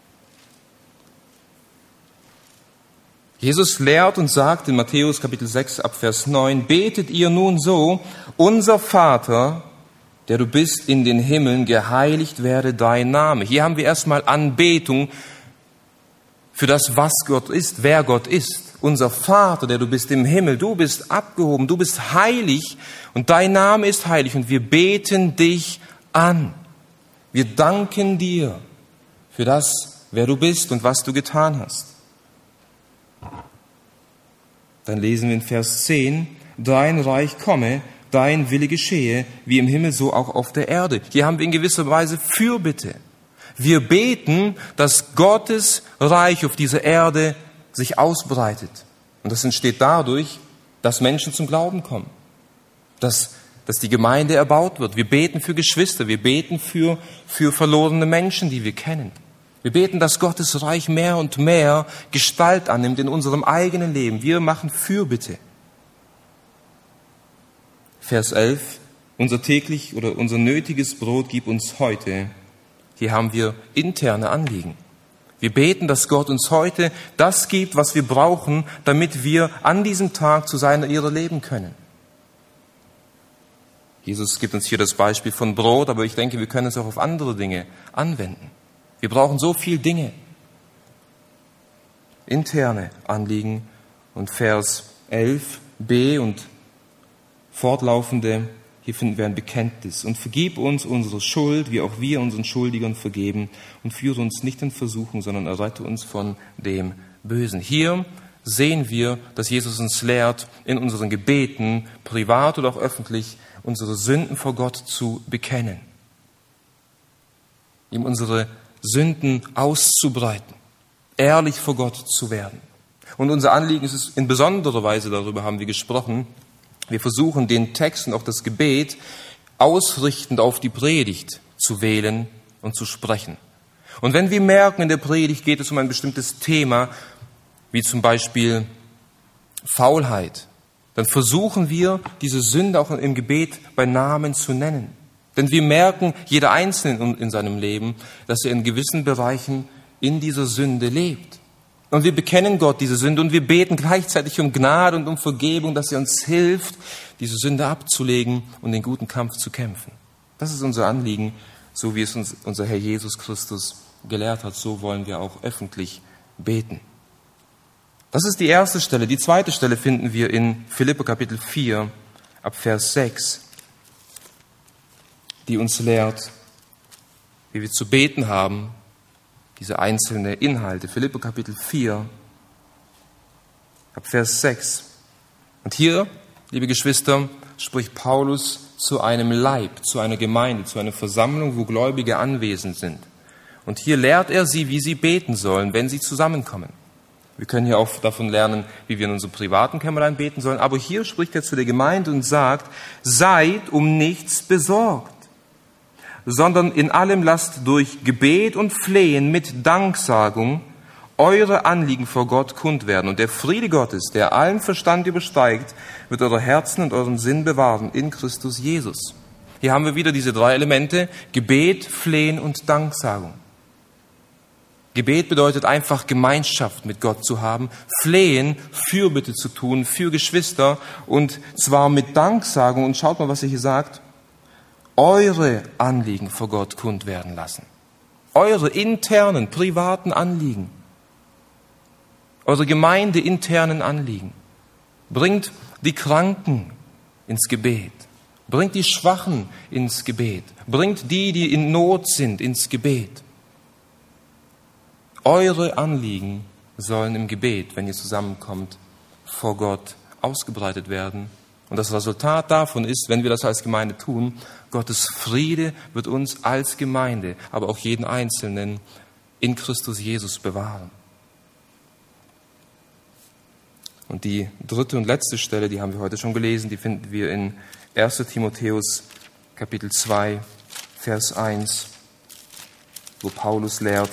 Jesus lehrt und sagt in Matthäus Kapitel sechs ab Vers neun: Betet ihr nun so: Unser Vater, der du bist in den Himmeln, geheiligt werde dein Name. Hier haben wir erstmal Anbetung für das, was Gott ist, wer Gott ist. Unser Vater, der du bist im Himmel, du bist abgehoben, du bist heilig und dein Name ist heilig und wir beten dich an. Wir danken dir für das, wer du bist und was du getan hast. Dann lesen wir in Vers zehn: Dein Reich komme, dein Wille geschehe, wie im Himmel, so auch auf der Erde. Hier haben wir in gewisser Weise Fürbitte. Wir beten, dass Gottes Reich auf dieser Erde sich ausbreitet. Und das entsteht dadurch, dass Menschen zum Glauben kommen. Dass, dass die Gemeinde erbaut wird. Wir beten für Geschwister. Wir beten für, für verlorene Menschen, die wir kennen. Wir beten, dass Gottes Reich mehr und mehr Gestalt annimmt in unserem eigenen Leben. Wir machen Fürbitte. Vers elf: Unser täglich oder unser nötiges Brot gib uns heute. Hier haben wir interne Anliegen. Wir beten, dass Gott uns heute das gibt, was wir brauchen, damit wir an diesem Tag zu seiner Ehre leben können. Jesus gibt uns hier das Beispiel von Brot, aber ich denke, wir können es auch auf andere Dinge anwenden. Wir brauchen so viele Dinge. Interne Anliegen. Und Vers elf b und fortlaufende: Hier finden wir ein Bekenntnis. Und vergib uns unsere Schuld, wie auch wir unseren Schuldigern vergeben. Und führe uns nicht in Versuchung, sondern errette uns von dem Bösen. Hier sehen wir, dass Jesus uns lehrt, in unseren Gebeten, privat oder auch öffentlich, unsere Sünden vor Gott zu bekennen. Ihm unsere Sünden auszubreiten. Ehrlich vor Gott zu werden. Und unser Anliegen ist es in besonderer Weise, darüber haben wir gesprochen, wir versuchen, den Text und auch das Gebet ausrichtend auf die Predigt zu wählen und zu sprechen. Und wenn wir merken, in der Predigt geht es um ein bestimmtes Thema, wie zum Beispiel Faulheit, dann versuchen wir, diese Sünde auch im Gebet bei Namen zu nennen. Denn wir merken, jeder Einzelne in seinem Leben, dass er in gewissen Bereichen in dieser Sünde lebt. Und wir bekennen Gott diese Sünde und wir beten gleichzeitig um Gnade und um Vergebung, dass er uns hilft, diese Sünde abzulegen und den guten Kampf zu kämpfen. Das ist unser Anliegen, so wie es uns unser Herr Jesus Christus gelehrt hat, so wollen wir auch öffentlich beten. Das ist die erste Stelle. Die zweite Stelle finden wir in Philipper Kapitel vier, ab Vers sechs, die uns lehrt, wie wir zu beten haben, diese einzelnen Inhalte. Philipper Kapitel vier, ab Vers sechs. Und hier, liebe Geschwister, spricht Paulus zu einem Leib, zu einer Gemeinde, zu einer Versammlung, wo Gläubige anwesend sind. Und hier lehrt er sie, wie sie beten sollen, wenn sie zusammenkommen. Wir können hier auch davon lernen, wie wir in unserem privaten Kämmerlein beten sollen. Aber hier spricht er zu der Gemeinde und sagt, seid um nichts besorgt, sondern in allem lasst durch Gebet und Flehen mit Danksagung eure Anliegen vor Gott kund werden. Und der Friede Gottes, der allen Verstand übersteigt, wird eure Herzen und euren Sinn bewahren in Christus Jesus. Hier haben wir wieder diese drei Elemente, Gebet, Flehen und Danksagung. Gebet bedeutet einfach Gemeinschaft mit Gott zu haben, Flehen, Fürbitte zu tun für Geschwister und zwar mit Danksagung. Und schaut mal, was er hier sagt, eure Anliegen vor Gott kund werden lassen. Eure internen, privaten Anliegen. Eure gemeindeinternen Anliegen. Bringt die Kranken ins Gebet. Bringt die Schwachen ins Gebet. Bringt die, die in Not sind, ins Gebet. Eure Anliegen sollen im Gebet, wenn ihr zusammenkommt, vor Gott ausgebreitet werden. Und das Resultat davon ist, wenn wir das als Gemeinde tun, Gottes Friede wird uns als Gemeinde, aber auch jeden Einzelnen in Christus Jesus bewahren. Und die dritte und letzte Stelle, die haben wir heute schon gelesen, die finden wir in erster Timotheus Kapitel zwei, Vers eins, wo Paulus lehrt,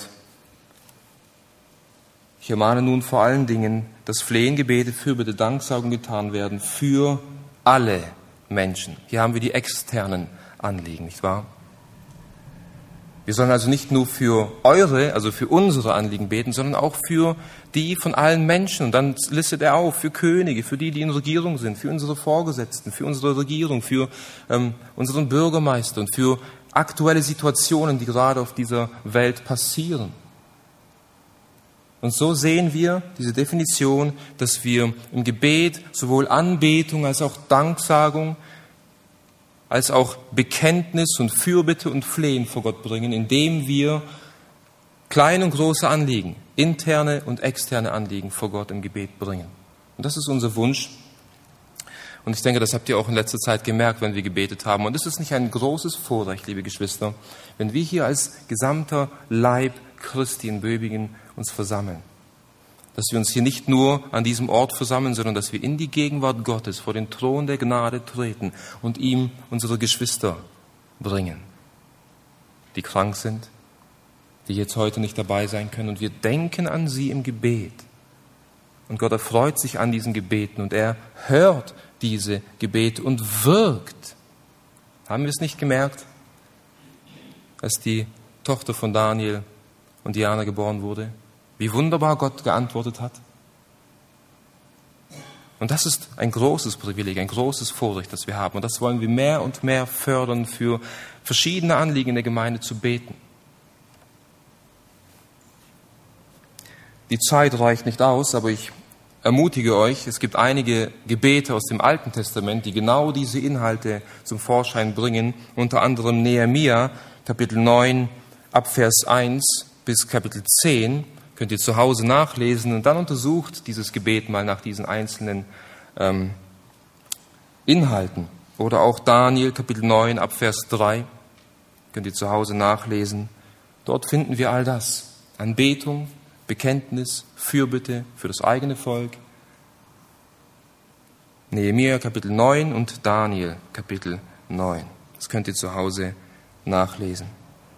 ich ermahne nun vor allen Dingen, dass Flehen, Gebete, Fürbitte, Danksagung getan werden für alle Menschen. Hier haben wir die externen Anliegen, nicht wahr? Wir sollen also nicht nur für eure, also für unsere Anliegen beten, sondern auch für die von allen Menschen. Und dann listet er auf, für Könige, für die, die in Regierung sind, für unsere Vorgesetzten, für unsere Regierung, für ähm, unseren Bürgermeister und für aktuelle Situationen, die gerade auf dieser Welt passieren. Und so sehen wir diese Definition, dass wir im Gebet sowohl Anbetung als auch Danksagung, als auch Bekenntnis und Fürbitte und Flehen vor Gott bringen, indem wir kleine und große Anliegen, interne und externe Anliegen vor Gott im Gebet bringen. Und das ist unser Wunsch. Und ich denke, das habt ihr auch in letzter Zeit gemerkt, wenn wir gebetet haben. Und es ist nicht ein großes Vorrecht, liebe Geschwister, wenn wir hier als gesamter Leib Christi in Böbingen uns versammeln. Dass wir uns hier nicht nur an diesem Ort versammeln, sondern dass wir in die Gegenwart Gottes vor den Thron der Gnade treten und ihm unsere Geschwister bringen, die krank sind, die jetzt heute nicht dabei sein können. Und wir denken an sie im Gebet. Und Gott erfreut sich an diesen Gebeten und er hört diese Gebete und wirkt. Haben wir es nicht gemerkt, als die Tochter von Daniel und Diana geboren wurde? Wie wunderbar Gott geantwortet hat. Und das ist ein großes Privileg, ein großes Vorrecht, das wir haben. Und das wollen wir mehr und mehr fördern, für verschiedene Anliegen in der Gemeinde zu beten. Die Zeit reicht nicht aus, aber ich ermutige euch, es gibt einige Gebete aus dem Alten Testament, die genau diese Inhalte zum Vorschein bringen. Unter anderem Nehemia, Kapitel neun, ab Vers eins bis Kapitel zehn. Könnt ihr zu Hause nachlesen und dann untersucht dieses Gebet mal nach diesen einzelnen ähm, Inhalten. Oder auch Daniel, Kapitel neun, ab Vers drei. Könnt ihr zu Hause nachlesen. Dort finden wir all das. Anbetung, Bekenntnis, Fürbitte für das eigene Volk. Nehemia, Kapitel neun und Daniel, Kapitel neun. Das könnt ihr zu Hause nachlesen.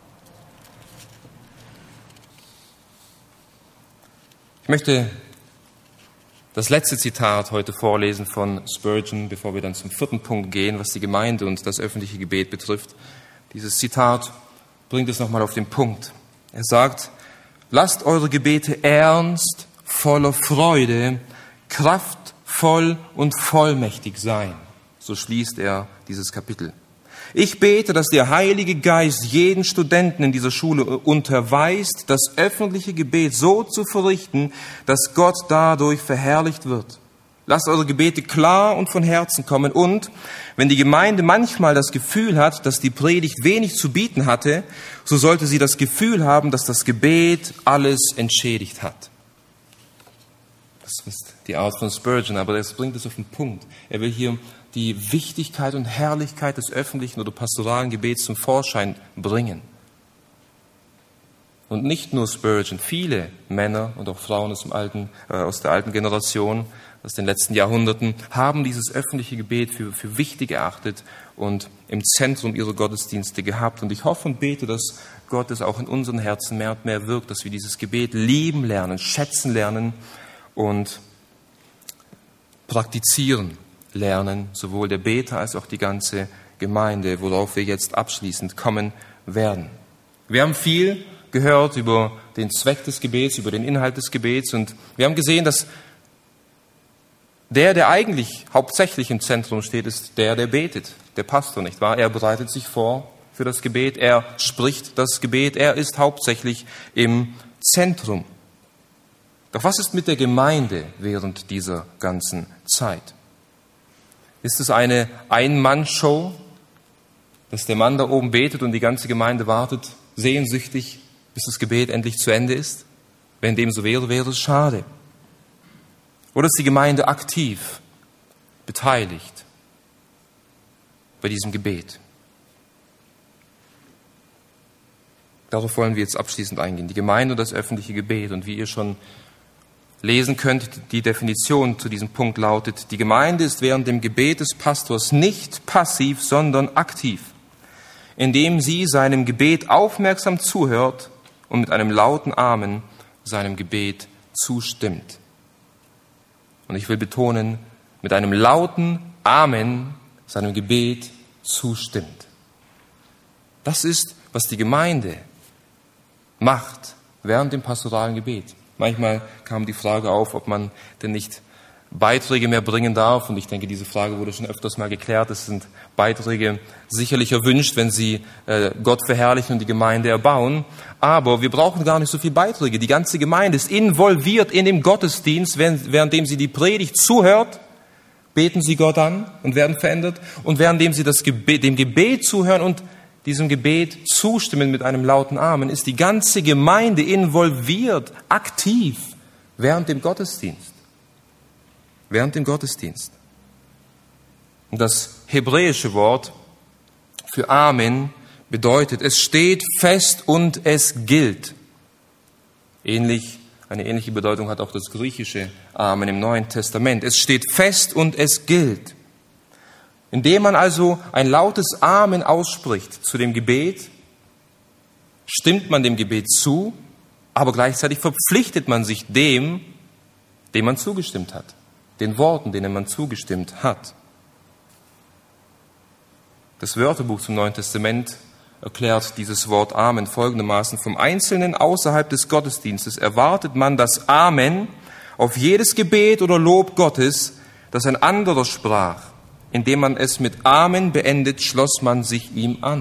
Ich möchte das letzte Zitat heute vorlesen von Spurgeon, bevor wir dann zum vierten Punkt gehen, was die Gemeinde und das öffentliche Gebet betrifft. Dieses Zitat bringt es nochmal auf den Punkt. Er sagt, lasst eure Gebete ernst, voller Freude, kraftvoll und vollmächtig sein. So schließt er dieses Kapitel. Ich bete, dass der Heilige Geist jeden Studenten in dieser Schule unterweist, das öffentliche Gebet so zu verrichten, dass Gott dadurch verherrlicht wird. Lasst eure Gebete klar und von Herzen kommen. Und wenn die Gemeinde manchmal das Gefühl hat, dass die Predigt wenig zu bieten hatte, so sollte sie das Gefühl haben, dass das Gebet alles entschädigt hat. Das ist die Art von Spurgeon, aber das bringt es auf den Punkt. Er will hier die Wichtigkeit und Herrlichkeit des öffentlichen oder pastoralen Gebets zum Vorschein bringen. Und nicht nur Spurgeon, viele Männer und auch Frauen aus, dem alten, äh, aus der alten Generation, aus den letzten Jahrhunderten, haben dieses öffentliche Gebet für, für wichtig erachtet und im Zentrum ihrer Gottesdienste gehabt. Und ich hoffe und bete, dass Gott es auch in unseren Herzen mehr und mehr wirkt, dass wir dieses Gebet lieben lernen, schätzen lernen und praktizieren lernen, sowohl der Beter als auch die ganze Gemeinde, worauf wir jetzt abschließend kommen werden. Wir haben viel gehört über den Zweck des Gebets, über den Inhalt des Gebets und wir haben gesehen, dass der, der eigentlich hauptsächlich im Zentrum steht, ist der, der betet, der Pastor, nicht wahr? Er bereitet sich vor für das Gebet, er spricht das Gebet, er ist hauptsächlich im Zentrum. Doch was ist mit der Gemeinde während dieser ganzen Zeit? Ist es eine Ein-Mann-Show, dass der Mann da oben betet und die ganze Gemeinde wartet sehnsüchtig, bis das Gebet endlich zu Ende ist? Wenn dem so wäre, wäre es schade. Oder ist die Gemeinde aktiv beteiligt bei diesem Gebet? Darauf wollen wir jetzt abschließend eingehen. Die Gemeinde und das öffentliche Gebet. Und wie ihr schon lesen könnt, die Definition zu diesem Punkt lautet, die Gemeinde ist während dem Gebet des Pastors nicht passiv, sondern aktiv, indem sie seinem Gebet aufmerksam zuhört und mit einem lauten Amen seinem Gebet zustimmt. Und ich will betonen, mit einem lauten Amen seinem Gebet zustimmt. Das ist, was die Gemeinde macht während dem pastoralen Gebet. Manchmal kam die Frage auf, ob man denn nicht Beiträge mehr bringen darf. Und ich denke, diese Frage wurde schon öfters mal geklärt. Es sind Beiträge sicherlich erwünscht, wenn sie äh, Gott verherrlichen und die Gemeinde erbauen. Aber wir brauchen gar nicht so viele Beiträge. Die ganze Gemeinde ist involviert in dem Gottesdienst. Währenddem sie die Predigt zuhört, beten sie Gott an und werden verändert. Und währenddem sie das Gebet, dem Gebet zuhören und diesem Gebet zustimmen mit einem lauten Amen, ist die ganze Gemeinde involviert, aktiv, während dem Gottesdienst. Während dem Gottesdienst. Und das hebräische Wort für Amen bedeutet, es steht fest und es gilt. Ähnlich, eine ähnliche Bedeutung hat auch das griechische Amen im Neuen Testament. Es steht fest und es gilt. Indem man also ein lautes Amen ausspricht zu dem Gebet, stimmt man dem Gebet zu, aber gleichzeitig verpflichtet man sich dem, dem man zugestimmt hat, den Worten, denen man zugestimmt hat. Das Wörterbuch zum Neuen Testament erklärt dieses Wort Amen folgendermaßen: Vom Einzelnen außerhalb des Gottesdienstes erwartet man das Amen auf jedes Gebet oder Lob Gottes, das ein anderer sprach. Indem man es mit Amen beendet, schloss man sich ihm an.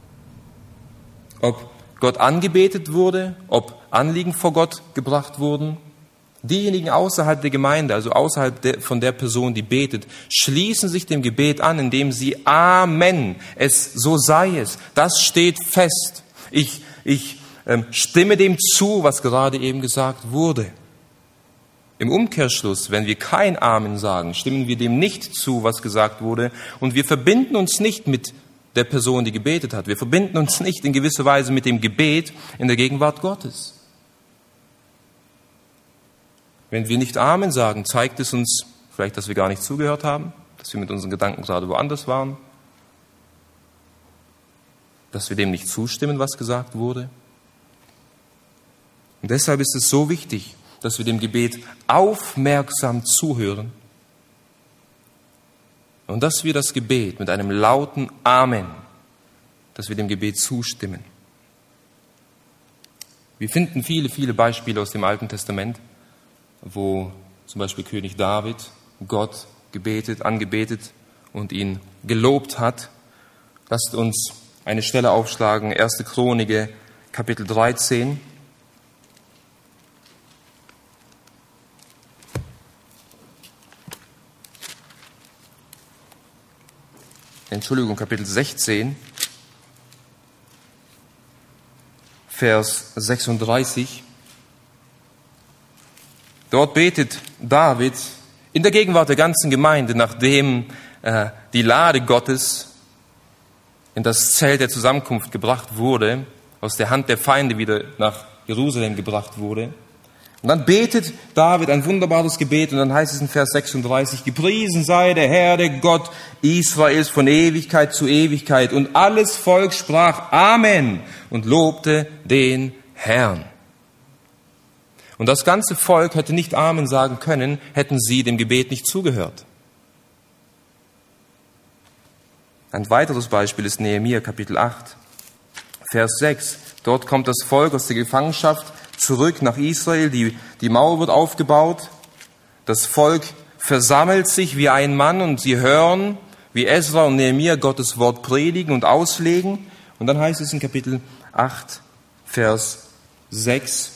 Ob Gott angebetet wurde, ob Anliegen vor Gott gebracht wurden, diejenigen außerhalb der Gemeinde, also außerhalb der, von der Person, die betet, schließen sich dem Gebet an, indem sie Amen, es so sei es, das steht fest. Ich, ich ähm, stimme dem zu, was gerade eben gesagt wurde. Im Umkehrschluss, wenn wir kein Amen sagen, stimmen wir dem nicht zu, was gesagt wurde, und wir verbinden uns nicht mit der Person, die gebetet hat. Wir verbinden uns nicht in gewisser Weise mit dem Gebet in der Gegenwart Gottes. Wenn wir nicht Amen sagen, zeigt es uns vielleicht, dass wir gar nicht zugehört haben, dass wir mit unseren Gedanken gerade woanders waren, dass wir dem nicht zustimmen, was gesagt wurde. Und deshalb ist es so wichtig, dass wir dem Gebet aufmerksam zuhören und dass wir das Gebet mit einem lauten Amen, dass wir dem Gebet zustimmen. Wir finden viele, viele Beispiele aus dem Alten Testament, wo zum Beispiel König David Gott gebetet, angebetet und ihn gelobt hat. Lasst uns eine Stelle aufschlagen, erste Chronik, Kapitel dreizehn. Entschuldigung, Kapitel sechzehn, Vers sechsunddreißig. Dort betet David in der Gegenwart der ganzen Gemeinde, nachdem äh, die Lade Gottes in das Zelt der Zusammenkunft gebracht wurde, aus der Hand der Feinde wieder nach Jerusalem gebracht wurde. Und dann betet David ein wunderbares Gebet und dann heißt es in Vers sechsunddreißig, gepriesen sei der Herr, der Gott Israels von Ewigkeit zu Ewigkeit. Und alles Volk sprach Amen und lobte den Herrn. Und das ganze Volk hätte nicht Amen sagen können, hätten sie dem Gebet nicht zugehört. Ein weiteres Beispiel ist Nehemia Kapitel acht, Vers sechs. Dort kommt das Volk aus der Gefangenschaft zurück nach Israel, die, die Mauer wird aufgebaut, das Volk versammelt sich wie ein Mann und sie hören, wie Esra und Nehemia Gottes Wort predigen und auslegen. Und dann heißt es in Kapitel acht, Vers sechs,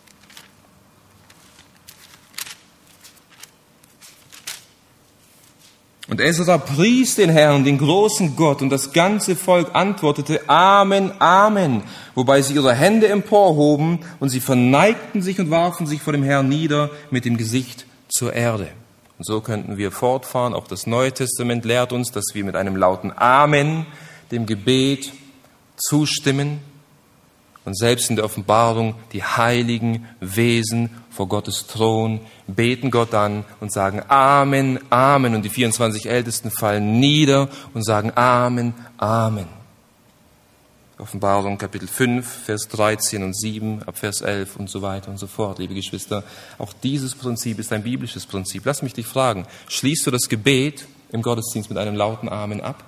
und Esra pries den Herrn, den großen Gott, und das ganze Volk antwortete Amen, Amen, wobei sie ihre Hände emporhoben und sie verneigten sich und warfen sich vor dem Herrn nieder mit dem Gesicht zur Erde. Und so könnten wir fortfahren. Auch das Neue Testament lehrt uns, dass wir mit einem lauten Amen dem Gebet zustimmen und selbst in der Offenbarung die heiligen Wesen vor Gottes Thron beten Gott an und sagen Amen, Amen. Und die vierundzwanzig Ältesten fallen nieder und sagen Amen, Amen. Offenbarung Kapitel fünf, Vers dreizehn und sieben, ab Vers elf und so weiter und so fort. Liebe Geschwister, auch dieses Prinzip ist ein biblisches Prinzip. Lass mich dich fragen, schließt du das Gebet im Gottesdienst mit einem lauten Amen ab?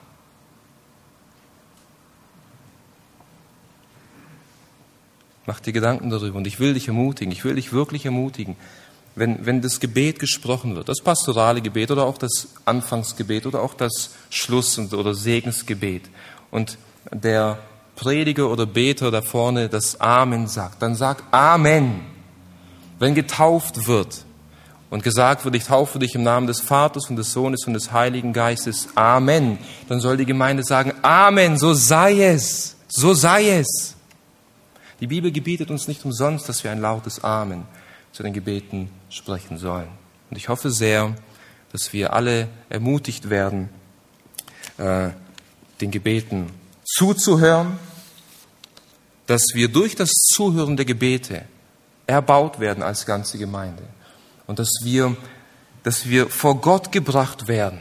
Mach dir Gedanken darüber und ich will dich ermutigen, ich will dich wirklich ermutigen, wenn, wenn das Gebet gesprochen wird, das pastorale Gebet oder auch das Anfangsgebet oder auch das Schluss- oder Segensgebet und der Prediger oder Beter da vorne das Amen sagt, dann sag Amen. Wenn getauft wird und gesagt wird, ich taufe dich im Namen des Vaters und des Sohnes und des Heiligen Geistes, Amen, dann soll die Gemeinde sagen, Amen, so sei es, so sei es. Die Bibel gebietet uns nicht umsonst, dass wir ein lautes Amen zu den Gebeten sprechen sollen. Und ich hoffe sehr, dass wir alle ermutigt werden, äh, den Gebeten zuzuhören, dass wir durch das Zuhören der Gebete erbaut werden als ganze Gemeinde und dass wir, dass wir vor Gott gebracht werden.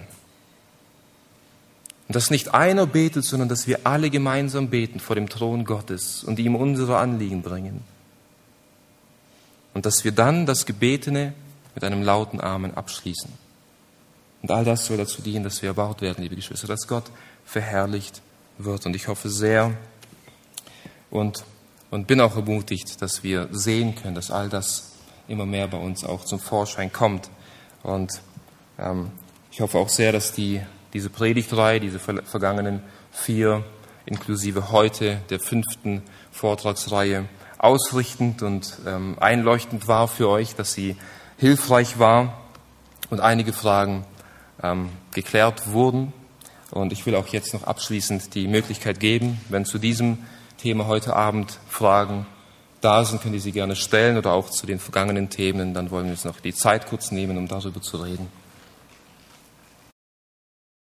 Und dass nicht einer betet, sondern dass wir alle gemeinsam beten vor dem Thron Gottes und ihm unsere Anliegen bringen. Und dass wir dann das Gebetene mit einem lauten Amen abschließen. Und all das soll dazu dienen, dass wir erbaut werden, liebe Geschwister, dass Gott verherrlicht wird. Und ich hoffe sehr und, und bin auch ermutigt, dass wir sehen können, dass all das immer mehr bei uns auch zum Vorschein kommt. Und ähm, ich hoffe auch sehr, dass die diese Predigtreihe, diese vergangenen vier, inklusive heute der fünften Vortragsreihe, ausrichtend und ähm, einleuchtend war für euch, dass sie hilfreich war und einige Fragen ähm, geklärt wurden. Und ich will auch jetzt noch abschließend die Möglichkeit geben, wenn zu diesem Thema heute Abend Fragen da sind, könnt ihr sie gerne stellen oder auch zu den vergangenen Themen. Dann wollen wir uns noch die Zeit kurz nehmen, um darüber zu reden.